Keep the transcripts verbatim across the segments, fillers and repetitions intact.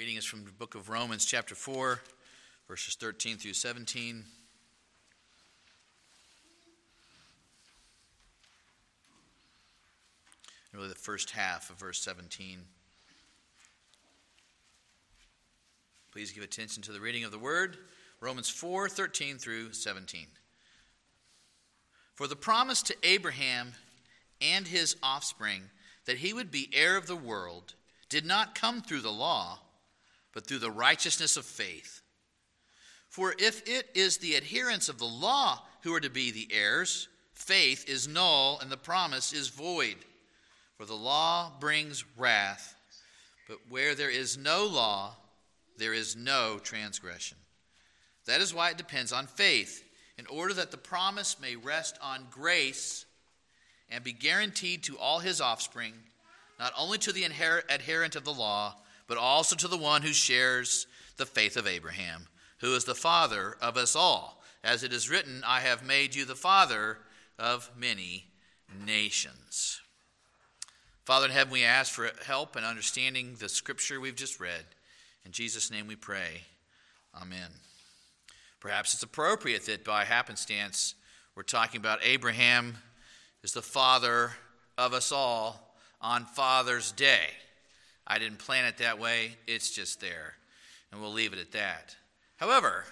Reading is from the book of Romans, chapter four, verses thirteen through seventeen. Really the first half of verse seventeen. Please give attention to the reading of the word. Romans four, thirteen through seventeen. For the promise to Abraham and his offspring that he would be heir of the world did not come through the law, but through the righteousness of faith. For if it is the adherents of the law who are to be the heirs, faith is null and the promise is void. For the law brings wrath, but where there is no law, there is no transgression. That is why it depends on faith, in order that the promise may rest on grace and be guaranteed to all his offspring, not only to the inher- adherent of the law, but also to the one who shares the faith of Abraham, who is the father of us all. As it is written, I have made you the father of many nations. Father in heaven, we ask for help in understanding the scripture we've just read. In Jesus' name we pray. Amen. Perhaps it's appropriate that by happenstance we're talking about Abraham is the father of us all on Father's Day. I didn't plan it that way. It's just there. And we'll leave it at that. However,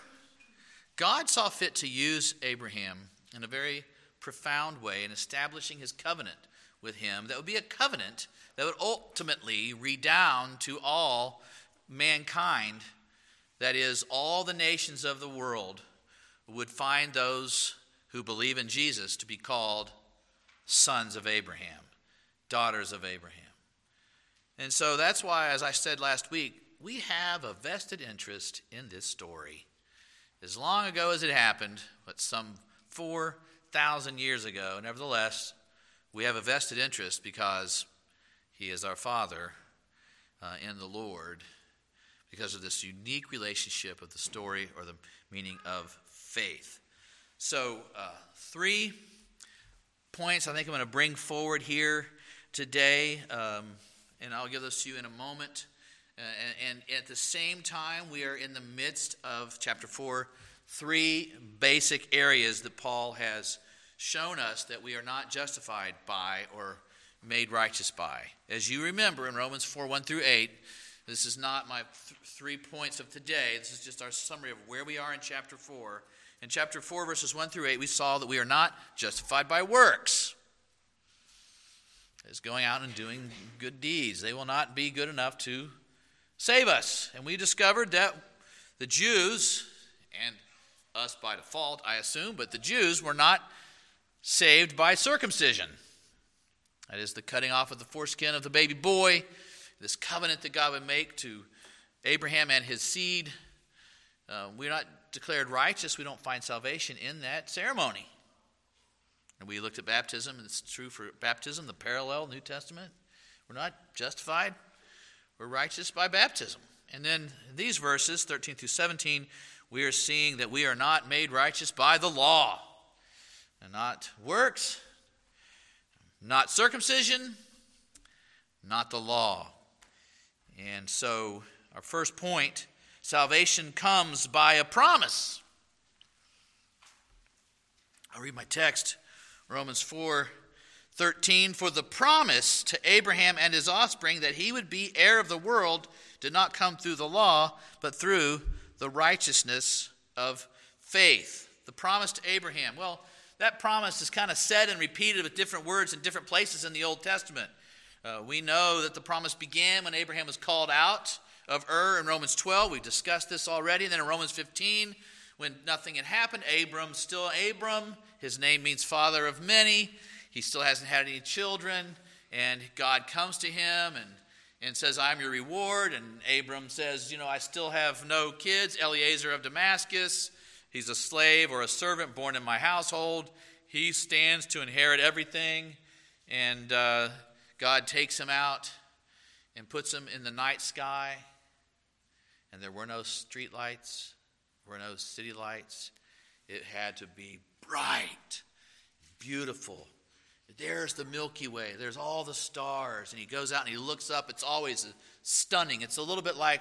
God saw fit to use Abraham in a very profound way in establishing his covenant with him. That would be a covenant that would ultimately redound to all mankind. That is, all the nations of the world would find those who believe in Jesus to be called sons of Abraham, daughters of Abraham. And so that's why, as I said last week, we have a vested interest in this story. As long ago as it happened, but some four thousand years ago, nevertheless, we have a vested interest because he is our Father uh, in the Lord, because of this unique relationship of the story or the meaning of faith. So uh, three points I think I'm going to bring forward here today, um, and I'll give those to you in a moment. Uh, and, and at the same time, we are in the midst of chapter four, three basic areas that Paul has shown us that we are not justified by or made righteous by. As you remember in Romans four, one through eight, this is not my th- three points of today. This is just our summary of where we are in chapter four. In chapter four, verses one through eight, we saw that we are not justified by works. It's going out and doing good deeds. They will not be good enough to save us. And we discovered that the Jews, and us by default, I assume, but the Jews were not saved by circumcision. That is the cutting off of the foreskin of the baby boy, this covenant that God would make to Abraham and his seed. Uh, we're not declared righteous. We don't find salvation in that ceremony. And we looked at baptism, and it's true for baptism, the parallel New Testament. We're not justified. We're righteous by baptism. And then in these verses, thirteen through seventeen, we are seeing that we are not made righteous by the law. And not works, not circumcision, not the law. And so our first point, salvation comes by a promise. I'll read my text, Romans four, thirteen. For the promise to Abraham and his offspring that he would be heir of the world did not come through the law, but through the righteousness of faith. The promise to Abraham. Well, that promise is kind of said and repeated with different words in different places in the Old Testament. Uh, we know that the promise began when Abraham was called out of Ur in Romans twelve. We've discussed this already. And then in Romans fifteen, when nothing had happened, Abram's still Abram. His name means father of many. He still hasn't had any children. And God comes to him and, and says, I'm your reward. And Abram says, you know, I still have no kids. Eliezer of Damascus, he's a slave or a servant born in my household. He stands to inherit everything. And uh, God takes him out and puts him in the night sky. And there were no street lights. There were no city lights. It had to be bright, beautiful. There's the Milky Way. There's all the stars. And he goes out and he looks up. It's always stunning. It's a little bit like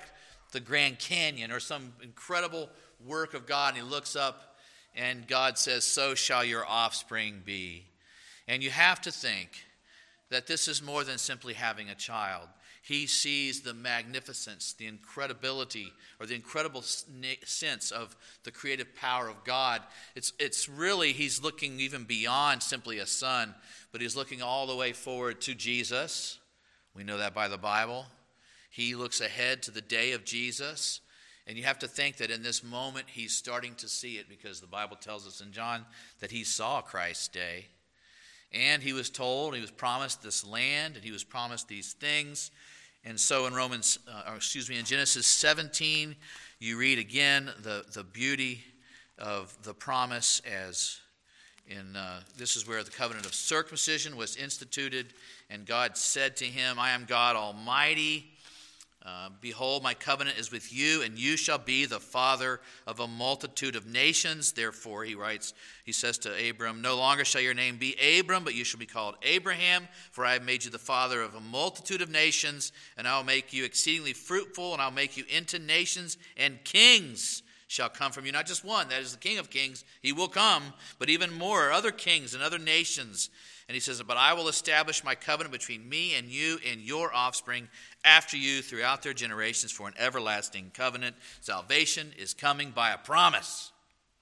the Grand Canyon or some incredible work of God, and he looks up and God says, "So shall your offspring be." And you have to think that this is more than simply having a child. He sees the magnificence, the incredibility, or the incredible sense of the creative power of God. It's, it's really, he's looking even beyond simply a son, but he's looking all the way forward to Jesus. We know that by the Bible. He looks ahead to the day of Jesus. And you have to think that in this moment, he's starting to see it, because the Bible tells us in John that he saw Christ's day. And he was told, he was promised this land, and he was promised these things. And so in Romans, uh, or excuse me, in Genesis seventeen, you read again the, the beauty of the promise as in, uh, this is where the covenant of circumcision was instituted. And God said to him, "I am God Almighty. Uh, behold, my covenant is with you, and you shall be the father of a multitude of nations." Therefore, he writes, he says to Abram, "No longer shall your name be Abram, but you shall be called Abraham, for I have made you the father of a multitude of nations, and I will make you exceedingly fruitful, and I will make you into nations, and kings shall come from you." Not just one, that is the King of Kings. He will come, but even more, other kings and other nations. And he says, "But I will establish my covenant between me and you and your offspring after you throughout their generations for an everlasting covenant." Salvation is coming by a promise.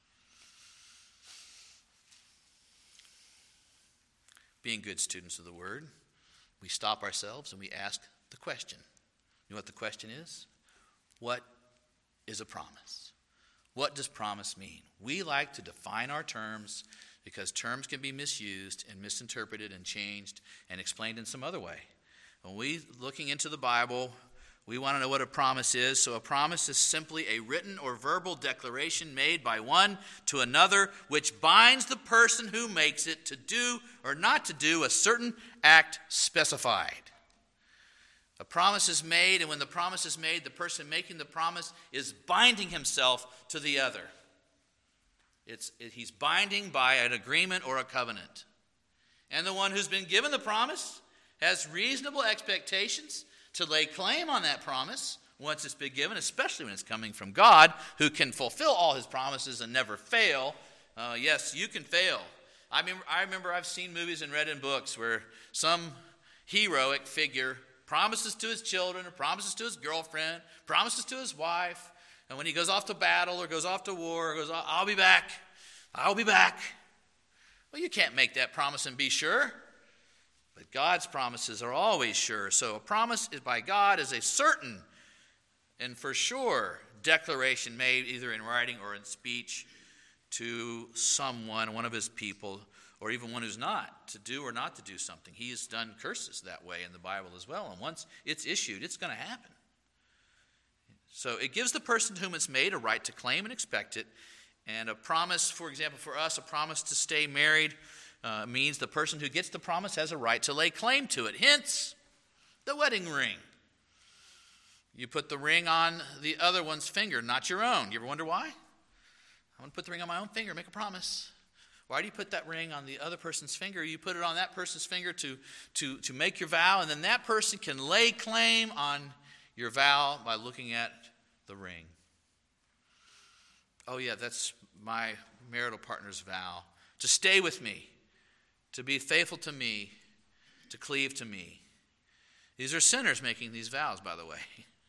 Being good students of the word, we stop ourselves and we ask the question. You know what the question is? What is a promise? What does promise mean? We like to define our terms, because terms can be misused and misinterpreted and changed and explained in some other way. When we looking into the Bible, we want to know what a promise is. So a promise is simply a written or verbal declaration made by one to another, which binds the person who makes it to do or not to do a certain act specified. A promise is made, and when the promise is made, the person making the promise is binding himself to the other. It's, it, he's binding by an agreement or a covenant. And the one who's been given the promise has reasonable expectations to lay claim on that promise once it's been given, especially when it's coming from God, who can fulfill all his promises and never fail. Uh, yes, you can fail. I mean, I remember I've seen movies and read in books where some heroic figure promises to his children or promises to his girlfriend, promises to his wife, and when he goes off to battle or goes off to war or goes, "I'll be back, I'll be back." Well, you can't make that promise and be sure. But God's promises are always sure. So a promise is by God is a certain and for sure declaration made either in writing or in speech to someone, one of his people, or even one who's not, to do or not to do something. He has done curses that way in the Bible as well. And once it's issued, it's going to happen. So it gives the person to whom it's made a right to claim and expect it. And a promise, for example, for us, a promise to stay married uh, means the person who gets the promise has a right to lay claim to it. Hence, the wedding ring. You put the ring on the other one's finger, not your own. You ever wonder why? I want to put the ring on my own finger, make a promise. Why do you put that ring on the other person's finger? You put it on that person's finger to, to, to make your vow, and then that person can lay claim on your vow by looking at the ring. Oh yeah, that's my marital partner's vow. To stay with me, to be faithful to me, to cleave to me. These are sinners making these vows, by the way.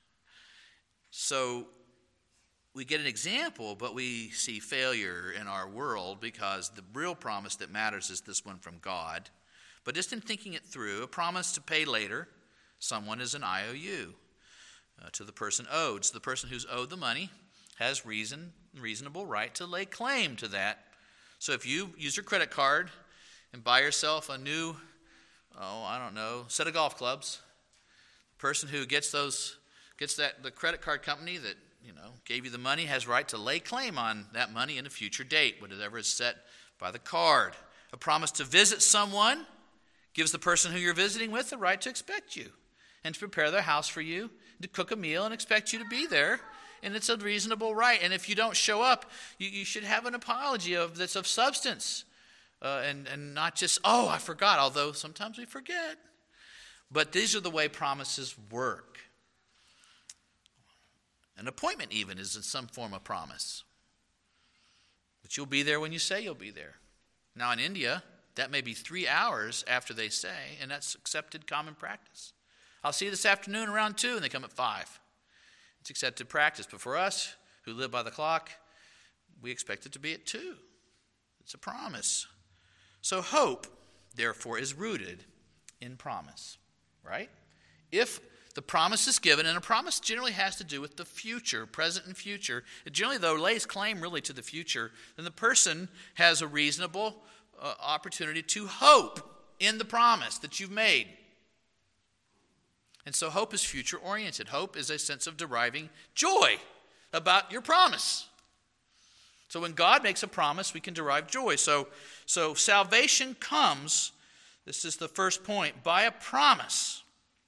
So we get an example, but we see failure in our world because the real promise that matters is this one from God. But just in thinking it through, a promise to pay later, someone is an I O U uh, to the person owed. So the person who's owed the money has reason, reasonable right to lay claim to that. So if you use your credit card and buy yourself a new, oh, I don't know, set of golf clubs, the person who gets those, gets that, the credit card company that, you know, gave you the money has right to lay claim on that money in a future date, whatever is set by the card. A promise to visit someone gives the person who you're visiting with the right to expect you and to prepare their house for you, to cook a meal and expect you to be there. And it's a reasonable right. And if you don't show up, you, you should have an apology of that's of substance. Uh, and, and not just, oh, I forgot, although sometimes we forget. But these are the way promises work. An appointment even is in some form of promise. But you'll be there when you say you'll be there. Now in India, that may be three hours after they say, and that's accepted common practice. I'll see you this afternoon around two, and they come at five. It's accepted practice. But for us who live by the clock, we expect it to be at two. It's a promise. So hope, therefore, is rooted in promise, right? If the promise is given, and a promise generally has to do with the future, present and future. It generally, though, lays claim really to the future. Then the person has a reasonable uh, opportunity to hope in the promise that you've made. And so hope is future-oriented. Hope is a sense of deriving joy about your promise. So when God makes a promise, we can derive joy. So, so salvation comes, this is the first point, by a promise.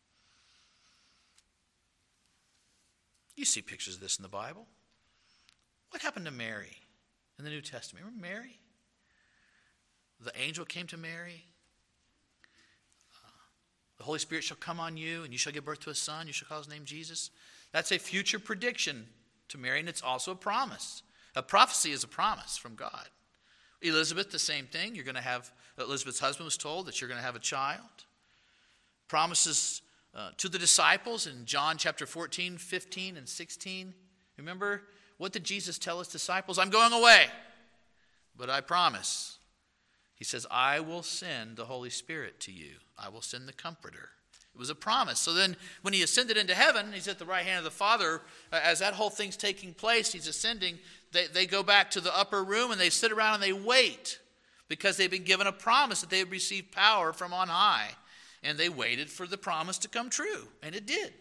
You see pictures of this in the Bible. What happened to Mary in the New Testament? Remember Mary? The angel came to Mary. Uh, the Holy Spirit shall come on you, and you shall give birth to a son. You shall call his name Jesus. That's a future prediction to Mary, and it's also a promise. A prophecy is a promise from God. Elizabeth, the same thing. You're going to have, Elizabeth's husband was told that you're going to have a child. Promises Uh, to the disciples in John chapter fourteen, fifteen, and sixteen. Remember, what did Jesus tell his disciples? I'm going away, but I promise. He says, I will send the Holy Spirit to you. I will send the Comforter. It was a promise. So then when he ascended into heaven, he's at the right hand of the Father. Uh, as that whole thing's taking place, he's ascending. They, they go back to the upper room and they sit around and they wait because they've been given a promise that they would receive power from on high. And they waited for the promise to come true, and it did.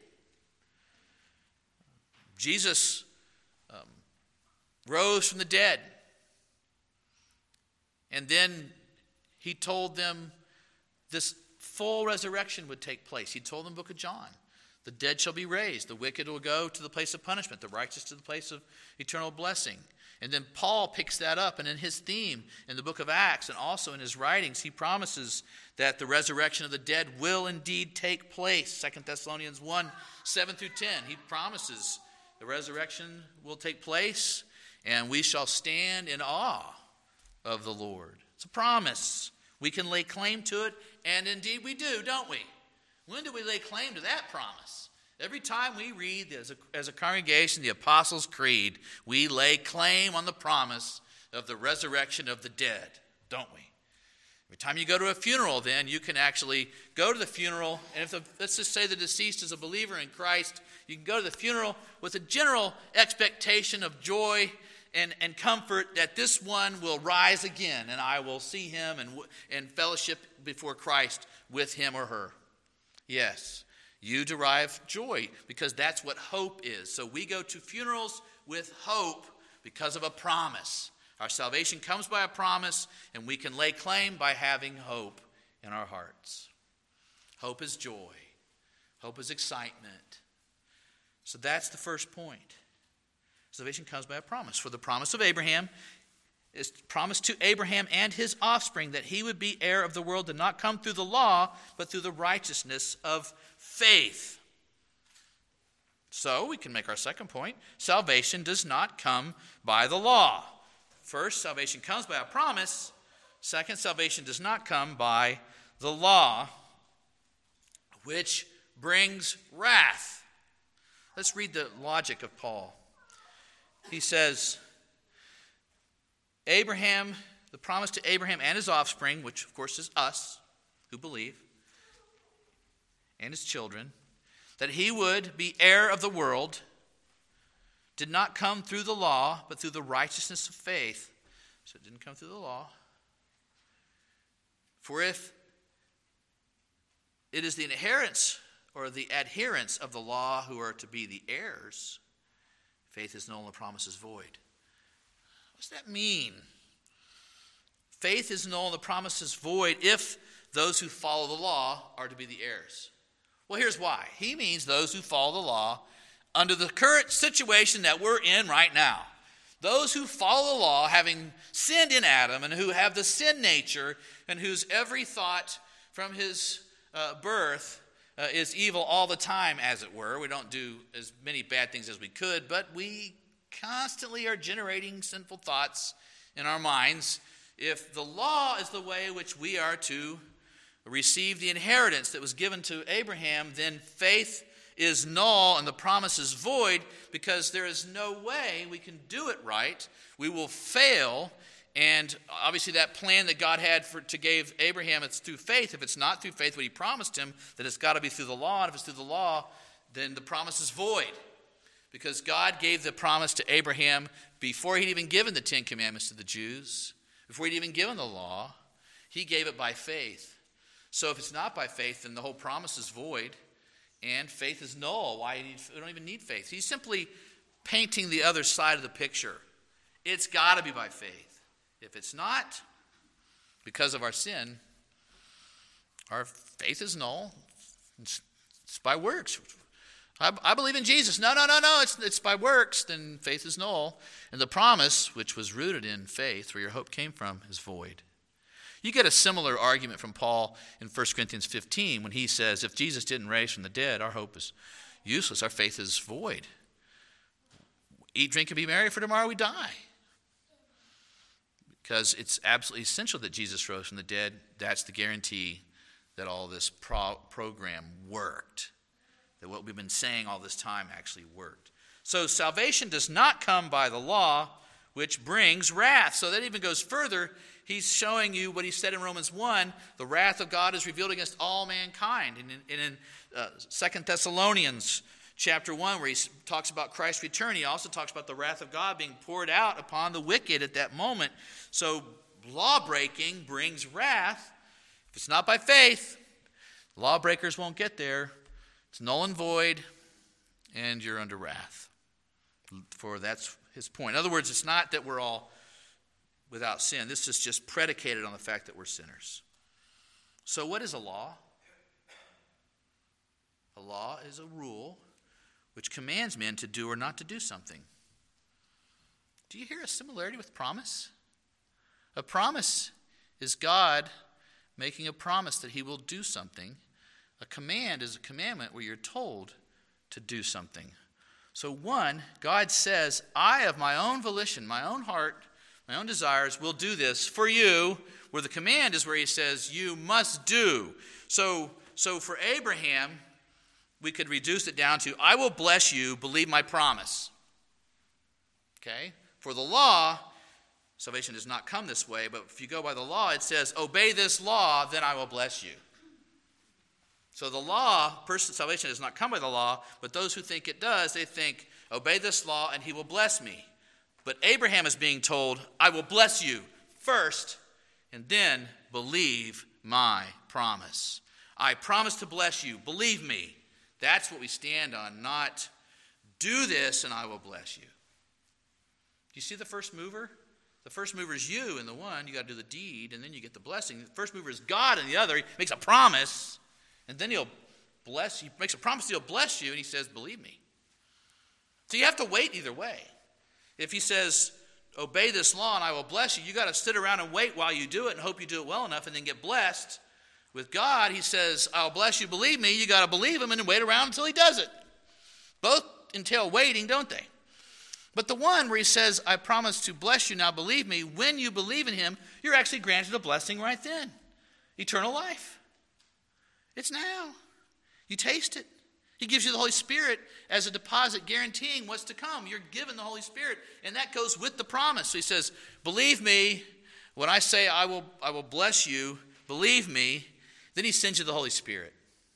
Jesus um, rose from the dead, and then he told them this full resurrection would take place. He told them in the book of John, the dead shall be raised, the wicked will go to the place of punishment, the righteous to the place of eternal blessing. And then Paul picks that up, and in his theme in the book of Acts and also in his writings, he promises that the resurrection of the dead will indeed take place. Second Thessalonians one, seven through ten, he promises the resurrection will take place, and we shall stand in awe of the Lord. It's a promise. We can lay claim to it, and indeed we do, don't we? When do we lay claim to that promise? Every time we read as a, as a congregation the Apostles' Creed, we lay claim on the promise of the resurrection of the dead, don't we? Every time you go to a funeral, then, you can actually go to the funeral, and if the, let's just say the deceased is a believer in Christ, you can go to the funeral with a general expectation of joy and, and comfort that this one will rise again, and I will see him and, and fellowship before Christ with him or her. Yes. You derive joy because that's what hope is. So we go to funerals with hope because of a promise. Our salvation comes by a promise, and we can lay claim by having hope in our hearts. Hope is joy. Hope is excitement. So that's the first point. Salvation comes by a promise. For the promise of Abraham is promised to Abraham and his offspring that he would be heir of the world, did not come through the law, but through the righteousness of faith. So we can make our second point. Salvation does not come by the law. First, salvation comes by a promise. Second, salvation does not come by the law, which brings wrath. Let's read the logic of Paul. He says, Abraham, the promise to Abraham and his offspring, which of course is us who believe, and his children, that he would be heir of the world, did not come through the law, but through the righteousness of faith. So it didn't come through the law. For if it is the inheritance or the adherents of the law who are to be the heirs, faith is null and the promise is void. What does that mean? Faith is null and the promise is void if those who follow the law are to be the heirs. Well, here's why. He means those who follow the law under the current situation that we're in right now. Those who follow the law, having sinned in Adam, and who have the sin nature, and whose every thought from his uh, birth uh, is evil all the time, as it were. We don't do as many bad things as we could, but we constantly are generating sinful thoughts in our minds. If the law is the way which we are to receive the inheritance that was given to Abraham, then faith is null and the promise is void, because there is no way we can do it right. We will fail. And obviously that plan that God had for to give Abraham, it's through faith. If it's not through faith, what he promised him, that it's got to be through the law. And if it's through the law, then the promise is void. Because God gave the promise to Abraham before he'd even given the Ten Commandments to the Jews, before he'd even given the law. He gave it by faith. So if it's not by faith, then the whole promise is void, and faith is null. Why? We don't even need faith. He's simply painting the other side of the picture. It's got to be by faith. If it's not, because of our sin, our faith is null. It's, it's by works. I, I believe in Jesus. No, no, no, no. It's, it's by works. Then faith is null. And the promise, which was rooted in faith, where your hope came from, is void. You get a similar argument from Paul in First Corinthians fifteen when he says, if Jesus didn't raise from the dead, our hope is useless. Our faith is void. Eat, drink, and be merry, for tomorrow we die. Because it's absolutely essential that Jesus rose from the dead. That's the guarantee that all this pro- program worked. That what we've been saying all this time actually worked. So salvation does not come by the law, which brings wrath. So that even goes further. He's showing you what he said in Romans one, the wrath of God is revealed against all mankind. And in, and in uh, Second Thessalonians chapter one, where he talks about Christ's return, he also talks about the wrath of God being poured out upon the wicked at that moment. So law-breaking brings wrath. If it's not by faith, lawbreakers won't get there. It's null and void, and you're under wrath. For that's his point. In other words, it's not that we're all without sin. This is just predicated on the fact that we're sinners. So what is a law? A law is a rule which commands men to do or not to do something. Do you hear a similarity with promise? A promise is God making a promise that he will do something. A command is a commandment where you're told to do something. So one, God says, I of my own volition, my own heart, my own desires will do this for you, where the command is where he says you must do. So, so for Abraham, we could reduce it down to, I will bless you, believe my promise. Okay? For the law, salvation does not come this way, but if you go by the law, it says, obey this law, then I will bless you. So the law, person salvation does not come by the law, but those who think it does, they think, obey this law and he will bless me. But Abraham is being told, I will bless you first, and then believe my promise. I promise to bless you. Believe me. That's what we stand on, not do this and I will bless you. Do you see the first mover? The first mover is you in the one. You got to do the deed, and then you get the blessing. The first mover is God in the other. He makes a promise, and then he'll bless you. He makes a promise he'll bless you, and he says, believe me. So you have to wait either way. If he says, obey this law and I will bless you, you got to sit around and wait while you do it and hope you do it well enough and then get blessed. With God, he says, I'll bless you, believe me. You got to believe him and then wait around until he does it. Both entail waiting, don't they? But the one where he says, I promise to bless you, now believe me, when you believe in him, you're actually granted a blessing right then. Eternal life. It's now. You taste it. He gives you the Holy Spirit as a deposit guaranteeing what's to come. You're given the Holy Spirit, and that goes with the promise. So he says, believe me, when I say I will, I will bless you, believe me. Then he sends you the Holy Spirit.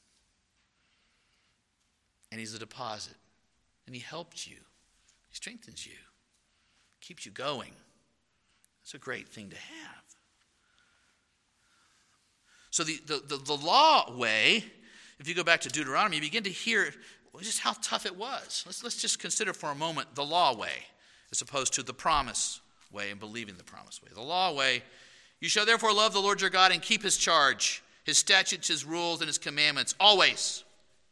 And he's a deposit. And he helps you. He strengthens you. Keeps you going. It's a great thing to have. So the, the, the, the law way, if you go back to Deuteronomy, you begin to hear just how tough it was. Let's, let's just consider for a moment the law way as opposed to the promise way and believing the promise way. The law way, you shall therefore love the Lord your God and keep his charge, his statutes, his rules, and his commandments, always.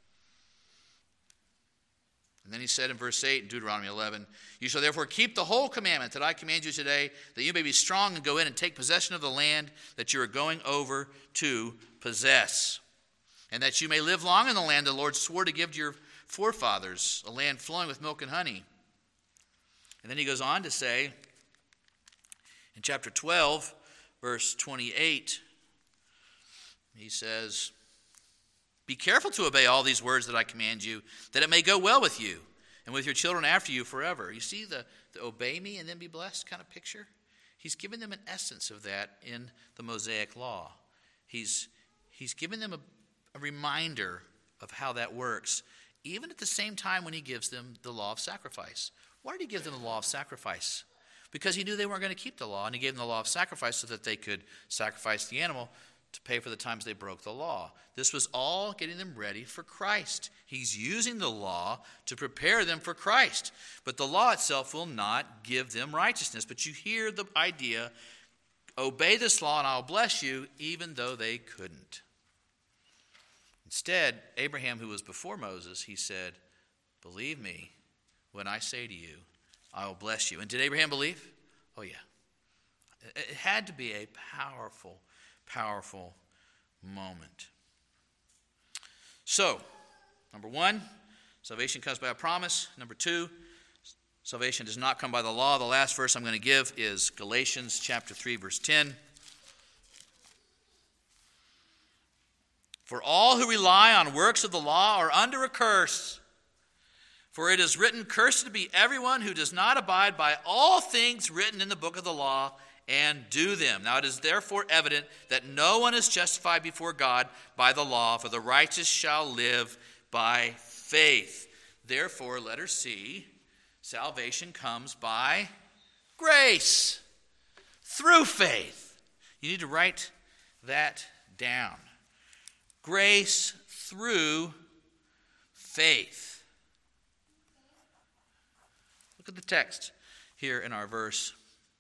And then he said in verse eight in Deuteronomy eleven, you shall therefore keep the whole commandment that I command you today, that you may be strong and go in and take possession of the land that you are going over to possess. and that you may live long in the land the Lord swore to give to your forefathers, a land flowing with milk and honey. And then he goes on to say, in chapter twelve, verse twenty-eight, he says, be careful to obey all these words that I command you, that it may go well with you and with your children after you forever. You see the, the obey me and then be blessed kind of picture? He's given them an essence of that in the Mosaic law. He's, he's given them a, a reminder of how that works, even at the same time when he gives them the law of sacrifice. Why did he give them the law of sacrifice? Because he knew they weren't going to keep the law, and he gave them the law of sacrifice so that they could sacrifice the animal to pay for the times they broke the law. This was all getting them ready for Christ. He's using the law to prepare them for Christ. But the law itself will not give them righteousness. But you hear the idea, obey this law and I'll bless you, even though they couldn't. Instead, Abraham, who was before Moses, he said, believe me when I say to you, I will bless you. And did Abraham believe? Oh, yeah. It had to be a powerful, powerful moment. So, number one, salvation comes by a promise. Number two, salvation does not come by the law. The last verse I'm going to give is Galatians chapter three, verse ten. For all who rely on works of the law are under a curse. For it is written, cursed be everyone who does not abide by all things written in the book of the law and do them. Now it is therefore evident that no one is justified before God by the law, for the righteous shall live by faith. Therefore, letter C, salvation comes by grace, through faith. You need to write that down. Grace through faith. Look at the text here in our verse.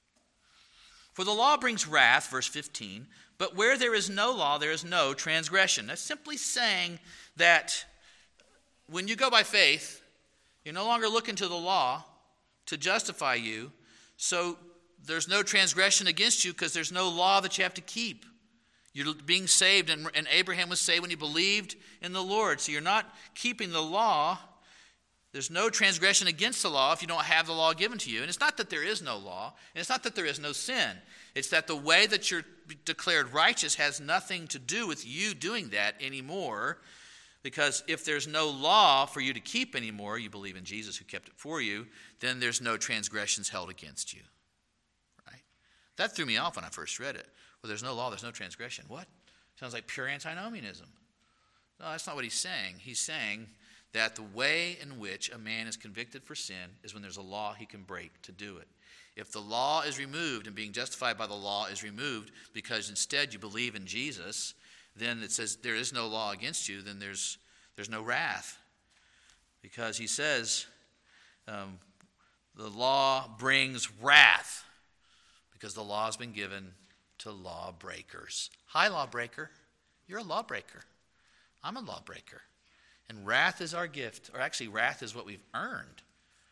For the law brings wrath, verse fifteen, but where there is no law, there is no transgression. That's simply saying that when you go by faith, you're no longer looking to the law to justify you, so there's no transgression against you because there's no law that you have to keep. You're being saved, and, and Abraham was saved when he believed in the Lord. So you're not keeping the law. There's no transgression against the law if you don't have the law given to you. And it's not that there is no law, and it's not that there is no sin. It's that the way that you're declared righteous has nothing to do with you doing that anymore. Because if there's no law for you to keep anymore, you believe in Jesus who kept it for you, then there's no transgressions held against you. Right? That threw me off when I first read it. Well, there's no law, there's no transgression. What? Sounds like pure antinomianism. No, that's not what he's saying. He's saying that the way in which a man is convicted for sin is when there's a law he can break to do it. If the law is removed and being justified by the law is removed because instead you believe in Jesus, then it says there is no law against you, then there's there's no wrath. Because he says um, the law brings wrath because the law has been given to lawbreakers. Hi, lawbreaker. You're a lawbreaker. I'm a lawbreaker. And wrath is our gift, or actually wrath is what we've earned.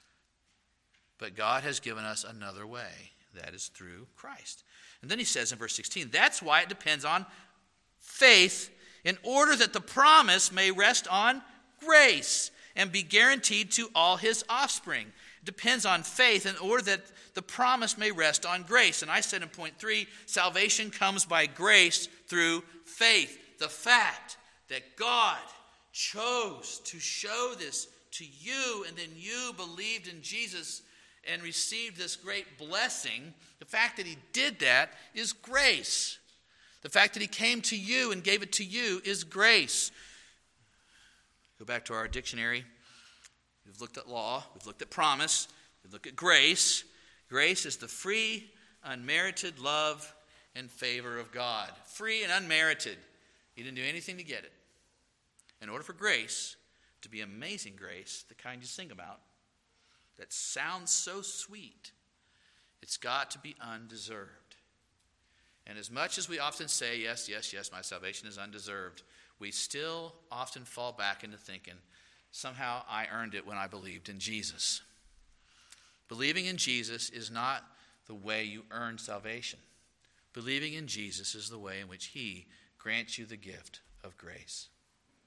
But God has given us another way. That is through Christ. And then he says in verse sixteen, that's why it depends on faith in order that the promise may rest on grace and be guaranteed to all his offspring. It depends on faith in order that the promise may rest on grace. And I said in point three, salvation comes by grace through faith. The fact that God chose to show this to you, and then you believed in Jesus and received this great blessing, the fact that he did that is grace. The fact that he came to you and gave it to you is grace. Go back to our dictionary. We've looked at law, we've looked at promise, we've looked at grace. Grace is the free, unmerited love and favor of God. Free and unmerited. He didn't do anything to get it. In order for grace to be amazing grace, the kind you sing about, that sounds so sweet, it's got to be undeserved. And as much as we often say, yes, yes, yes, my salvation is undeserved, we still often fall back into thinking, somehow I earned it when I believed in Jesus. Believing in Jesus is not the way you earn salvation. Believing in Jesus is the way in which he grants you the gift of grace.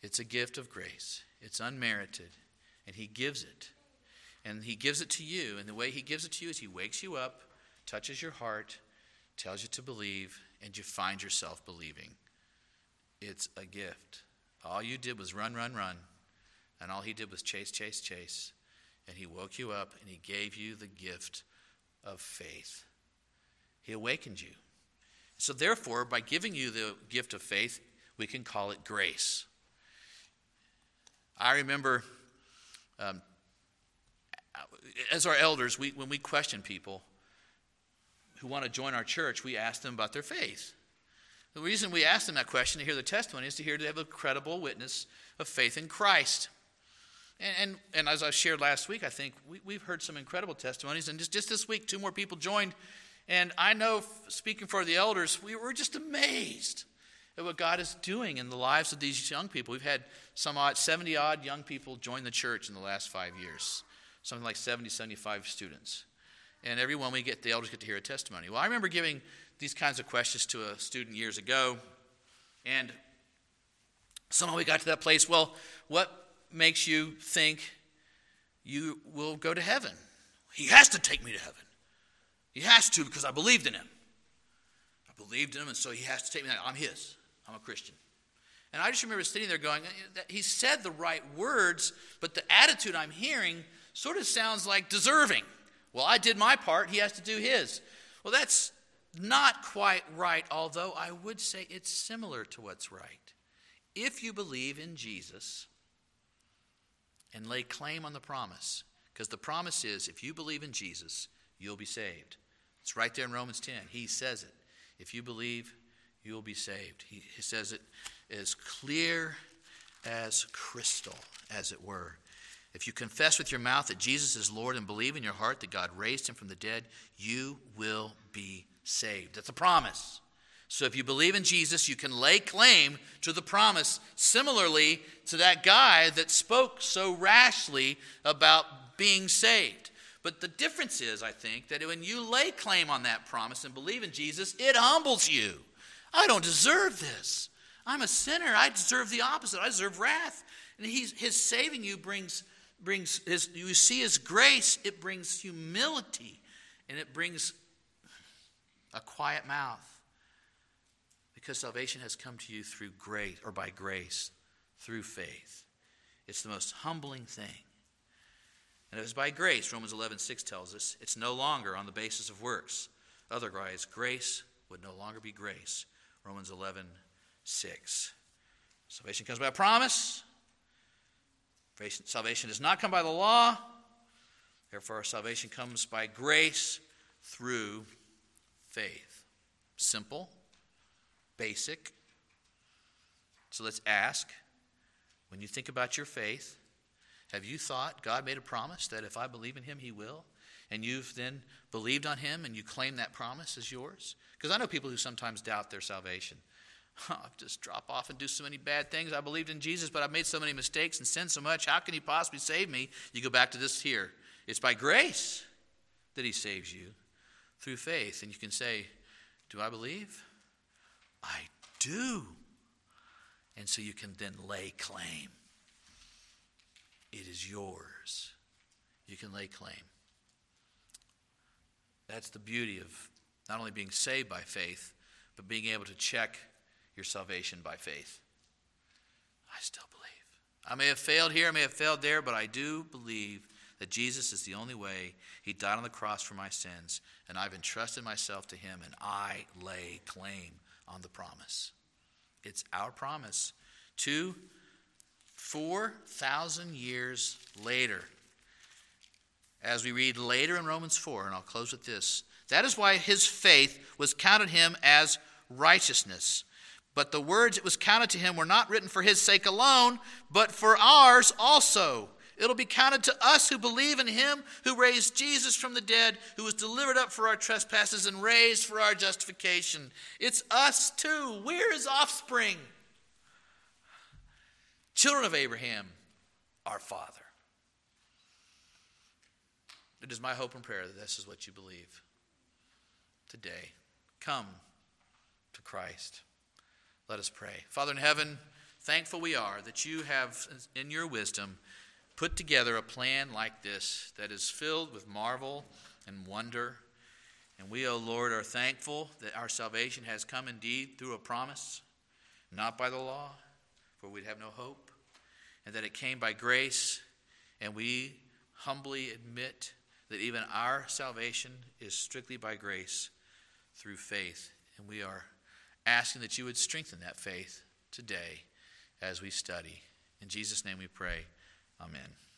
It's a gift of grace. It's unmerited, and he gives it. And he gives it to you, and the way he gives it to you is he wakes you up, touches your heart, tells you to believe, and you find yourself believing. It's a gift. All you did was run, run, run, and all he did was chase, chase, chase, and he woke you up, and he gave you the gift of faith. He awakened you. So therefore, by giving you the gift of faith, we can call it grace. I remember, um, as our elders, we, when we question people who want to join our church, we ask them about their faith. The reason we ask them that question to hear their testimony is to hear they have a credible witness of faith in Christ. And, and, and as I shared last week, I think we, we've heard some incredible testimonies. And just, just this week, two more people joined. And I know, speaking for the elders, we were just amazed at what God is doing in the lives of these young people. We've had some odd, seventy-odd young people join the church in the last five years. Something like seventy, seventy-five students. And every one we get, the elders get to hear a testimony. Well, I remember giving these kinds of questions to a student years ago. And somehow we got to that place, well, what makes you think you will go to heaven? He has to take me to heaven. He has to because I believed in him. I believed in him, and so he has to take me. I'm his. I'm a Christian. And I just remember sitting there going, he said the right words, but the attitude I'm hearing sort of sounds like deserving. Well, I did my part. He has to do his. Well, that's not quite right, although I would say it's similar to what's right. If you believe in Jesus and lay claim on the promise, because the promise is if you believe in Jesus, you'll be saved. It's right there in Romans ten. He says it. If you believe, you'll be saved. He, he says it as clear as crystal, as it were. If you confess with your mouth that Jesus is Lord and believe in your heart that God raised him from the dead, you will be saved. That's a promise. So if you believe in Jesus, you can lay claim to the promise, similarly to that guy that spoke so rashly about being saved. But the difference is, I think, that when you lay claim on that promise and believe in Jesus, it humbles you. I don't deserve this. I'm a sinner. I deserve the opposite. I deserve wrath. And he's, his saving you brings, brings his, you see his grace, it brings humility, and it brings a quiet mouth. Because salvation has come to you through grace, or by grace, through faith. It's the most humbling thing. And it was by grace, Romans eleven six tells us, it's no longer on the basis of works. Otherwise, grace would no longer be grace. Romans eleven six. Salvation comes by a promise. Salvation does not come by the law. Therefore, our salvation comes by grace through faith. Simple, basic. So let's ask, when you think about your faith, have you thought God made a promise that if I believe in him, he will? And you've then believed on him and you claim that promise as yours? Because I know people who sometimes doubt their salvation. Oh, I've just drop off and do so many bad things. I believed in Jesus, but I've made so many mistakes and sinned so much. How can he possibly save me? You go back to this here. It's by grace that he saves you through faith. And you can say, do I believe? I do. And so you can then lay claim. It is yours. You can lay claim. That's the beauty of not only being saved by faith, but being able to check your salvation by faith. I still believe. I may have failed here, I may have failed there, but I do believe that Jesus is the only way. He died on the cross for my sins, and I've entrusted myself to him, and I lay claim on the promise. It's our promise. Two Four thousand years later, as we read later in Romans four, and I'll close with this, that is why his faith was counted him as righteousness. But the words it was counted to him were not written for his sake alone, but for ours also. It'll be counted to us who believe in him who raised Jesus from the dead, who was delivered up for our trespasses and raised for our justification. It's us too. We're his offspring. Children of Abraham, our father. It is my hope and prayer that this is what you believe today. Come to Christ. Let us pray. Father in heaven, thankful we are that you have, in your wisdom, put together a plan like this that is filled with marvel and wonder. And we, O Lord, are thankful that our salvation has come indeed through a promise, not by the law, for we'd have no hope, and that it came by grace, and we humbly admit that even our salvation is strictly by grace through faith. And we are asking that you would strengthen that faith today as we study. In Jesus' name we pray. Amen.